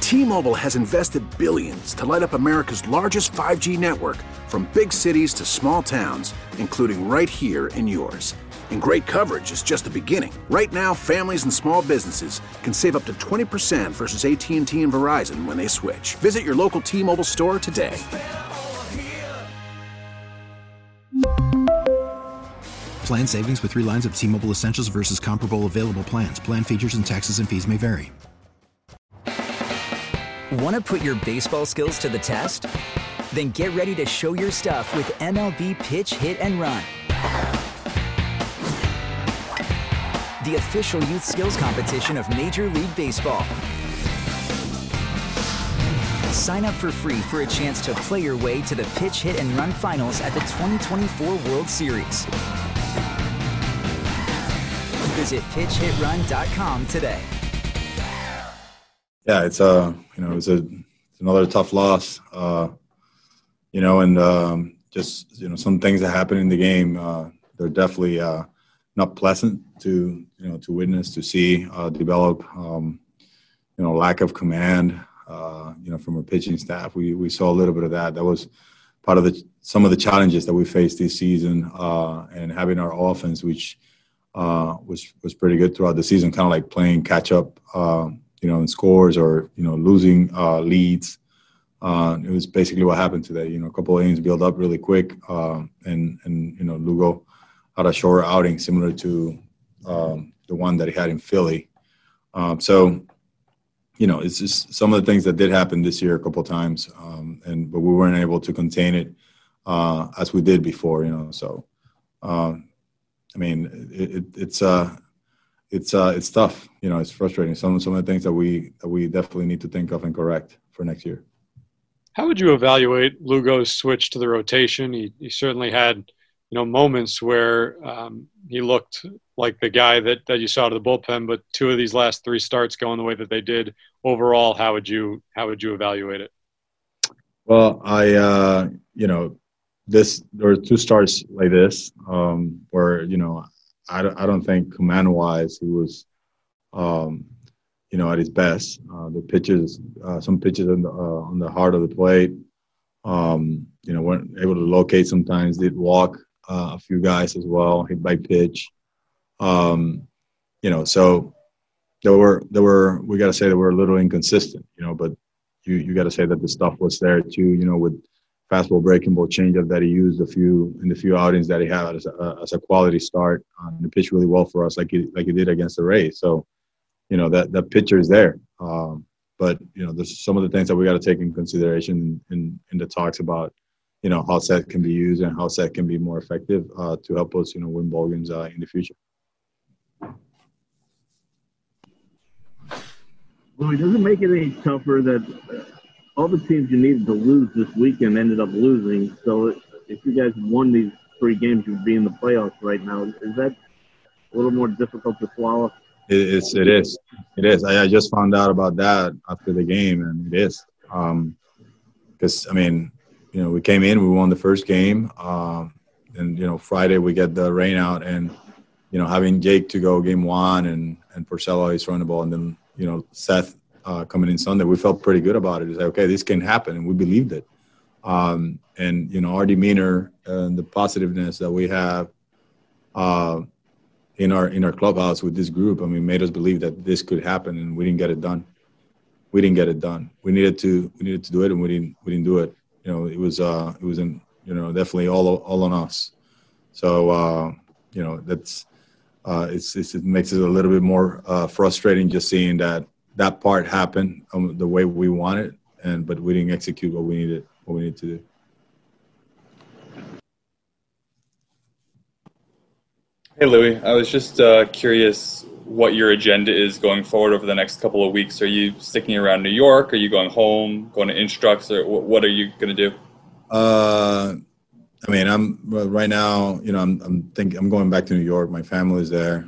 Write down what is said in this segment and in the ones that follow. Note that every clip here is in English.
T-Mobile has invested billions to light up America's largest 5G network, from big cities to small towns, including right here in yours. And great coverage is just the beginning. Right now, families and small businesses can save up to 20% versus AT&T and Verizon when they switch. Visit your local T-Mobile store today. Plan savings with 3 lines of T-Mobile Essentials versus comparable available plans. Plan features and taxes and fees may vary. Want to put your baseball skills to the test? Then get ready to show your stuff with MLB Pitch, Hit, and Run, the official youth skills competition of Major League Baseball. Sign up for free for a chance to play your way to the Pitch, Hit, and Run finals at the 2024 World Series. Visit pitchhitrun.com today. Yeah, it's it's another tough loss, and just some things that happen in the game. They're definitely not pleasant to witness, to see develop. Lack of command. From our pitching staff, we saw a little bit of that. That was part of some of the challenges that we faced this season, and having our offense, which was pretty good throughout the season, kind of like playing catch up, in scores or losing leads. It was basically what happened today. A couple of innings build up really quick, and Lugo had a short outing similar to the one that he had in Philly. It's just some of the things that did happen this year a couple of times, but we weren't able to contain it as we did before. It's tough. It's frustrating. Some of the things that we definitely need to think of and correct for next year. How would you evaluate Lugo's switch to the rotation? He certainly had, moments where he looked like the guy that you saw to the bullpen, but 2 of these last 3 starts going the way that they did. Overall, how would you evaluate it? Well, there were 2 starts like this where I don't think command-wise he was at his best. The pitches, some pitches on the heart of the plate, weren't able to locate sometimes. Did walk a few guys as well, hit by pitch. So there were we got to say that we're a little inconsistent, but you got to say that the stuff was there too, with fastball, breaking ball, changeup that he used in the few outings that he had as a quality start. And he pitched really well for us, like he did against the Rays. So, that pitcher is there. But there's some of the things that we got to take in consideration in the talks about, how Seth can be used and how Seth can be more effective to help us, win ball games in the future. Well, does it make it any tougher that all the teams you needed to lose this weekend ended up losing? So if you guys won these 3 games, you'd be in the playoffs right now. Is that a little more difficult to swallow? It is. I just found out about that after the game, and it is. Because, we came in, we won the first game. And, Friday we get the rain out, and, having Jake to go game 1 and Porcello is throwing the ball, and then, Seth coming in Sunday, we felt pretty good about it. It's like, okay, this can happen, and we believed it. And, our demeanor and the positiveness that we have in our clubhouse with this group, made us believe that this could happen, and we didn't get it done. We needed to do it, and we didn't do it. It was definitely all on us. So, that's it makes it a little bit more frustrating just seeing that part happen the way we wanted, but we didn't execute what we needed to do. Hey, Louis, I was just curious what your agenda is going forward over the next couple of weeks. Are you sticking around New York? Are you going home, going to Instructs, or what are you going to do? I'm right now, I'm going back to New York. My family's there.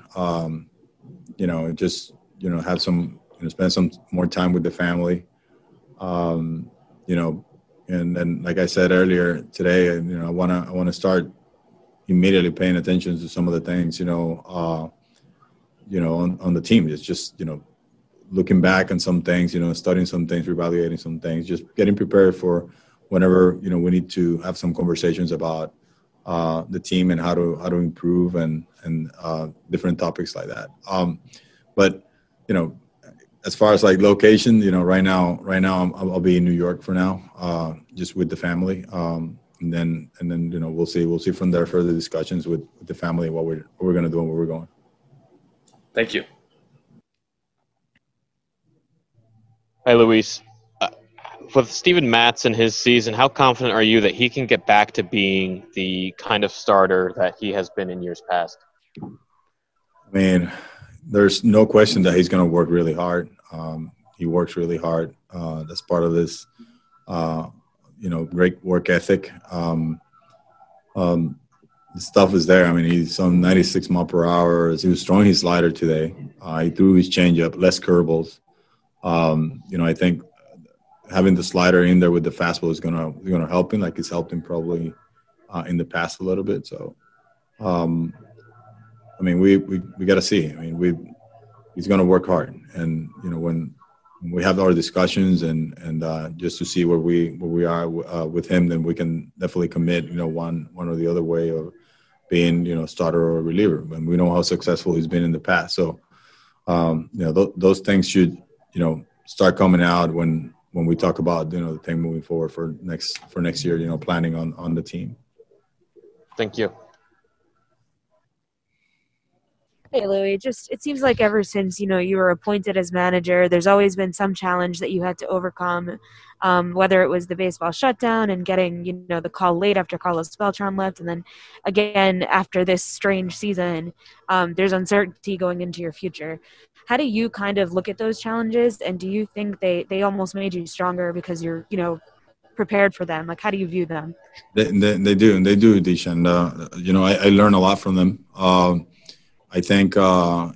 Have some, spend some more time with the family. And like I said earlier today, I want to start immediately paying attention to some of the things, on the team. It's just, looking back on some things, studying some things, reevaluating some things, just getting prepared for whenever, we need to have some conversations about the team and how to improve and different topics like that. But, as far as like location, right now I'll be in New York for now, just with the family. And then we'll see from there further discussions with the family, what we're going to do and where we're going. Thank you. Hi, Luis. With Steven Matz and his season, how confident are you that he can get back to being the kind of starter that he has been in years past? I mean, there's no question that he's going to work really hard. He works really hard. That's part of this, great work ethic. The stuff is there. I mean, he's on 96 miles per hour. He was throwing his slider today. He threw his changeup, less curveballs. I think having the slider in there with the fastball is gonna help him, like it's helped him probably in the past a little bit. So, I mean, we got to see. I mean, he's gonna work hard, and when we have our discussions and just to see where we are with him, then we can definitely commit, one or the other way of being, starter or reliever. And we know how successful he's been in the past. So, those things should, start coming out when we talk about, the thing moving forward for next year, planning on the team. Thank you. Hey, Louie, it seems like ever since, you were appointed as manager, there's always been some challenge that you had to overcome, whether it was the baseball shutdown and getting, the call late after Carlos Beltran left. And then again, after this strange season, there's uncertainty going into your future. How do you kind of look at those challenges? And do you think they almost made you stronger because you're, prepared for them? Like, how do you view them? They do, Dish. And, I learn a lot from them. I think, God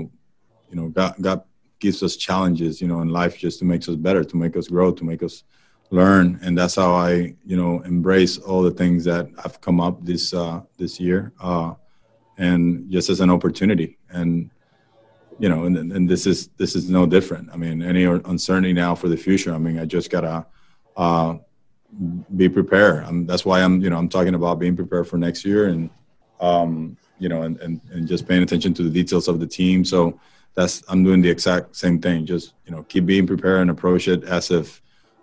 gives us challenges, in life just to make us better, to make us grow, to make us learn. And that's how I, embrace all the things that have come up this year, and just as an opportunity. And, and this is no different. I mean, any uncertainty now for the future, I mean, I just got to be prepared. That's why I'm talking about being prepared for next year and, and just paying attention to the details of the team. So I'm doing the exact same thing. Just, keep being prepared and approach it as if,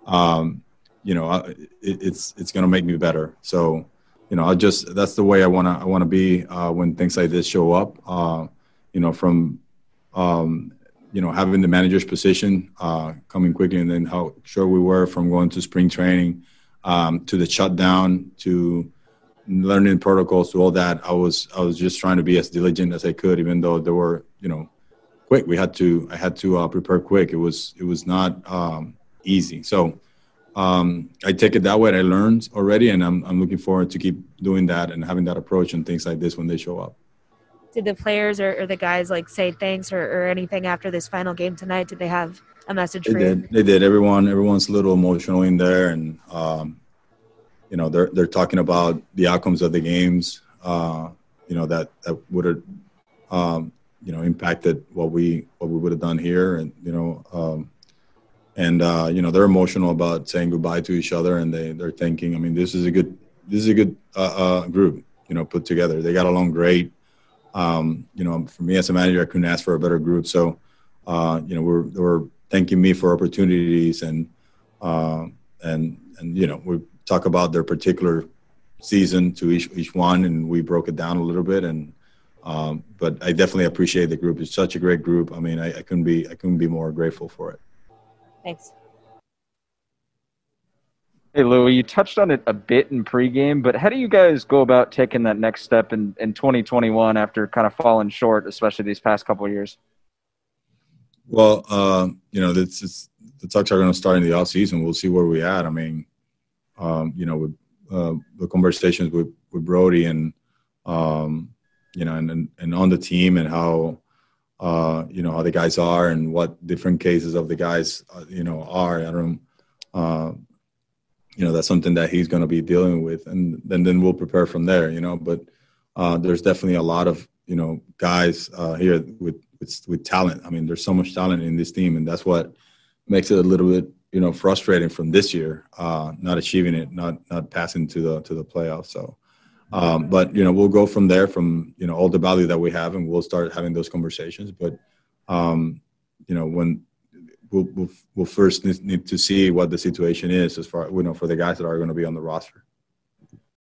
it's going to make me better. So, that's the way I want to be when things like this show up, from, having the manager's position coming quickly, and then how sure we were from going to spring training to the shutdown to learning protocols to all that. I was just trying to be as diligent as I could, even though there were, quick. I had to prepare quick. It was not easy. So I take it that way. I learned already, and I'm looking forward to keep doing that and having that approach and things like this when they show up. Did the players or the guys say thanks or anything after this final game tonight? Did they have a message for you? They did. Everyone's a little emotional in there, and they're talking about the outcomes of the games, that would have, impacted what we would have done here. And, they're emotional about saying goodbye to each other, and they're thinking, I mean, this is a good group, put together. They got along great. For me as a manager, I couldn't ask for a better group. So, they were thanking me for opportunities and we talk about their particular season to each one, and we broke it down a little bit. And but I definitely appreciate the group. It's such a great group. I mean, I couldn't be more grateful for it. Thanks. Hey, Louie, you touched on it a bit in pregame, but how do you guys go about taking that next step in 2021 after kind of falling short, especially these past couple of years? Well, the talks are going to start in the off season. We'll see where we're at. I mean, with the conversations with Brody and, and on the team and how, how the guys are and what different cases of the guys, are. I don't, that's something that he's going to be dealing with, and then we'll prepare from there, but there's definitely a lot of, guys here with with talent. I mean, there's so much talent in this team, and that's what makes it a little bit, frustrating from this year, not achieving it, not passing to the playoffs. So, but we'll go from there, from all the value that we have, and we'll start having those conversations. But when we'll first need to see what the situation is as far for the guys that are going to be on the roster.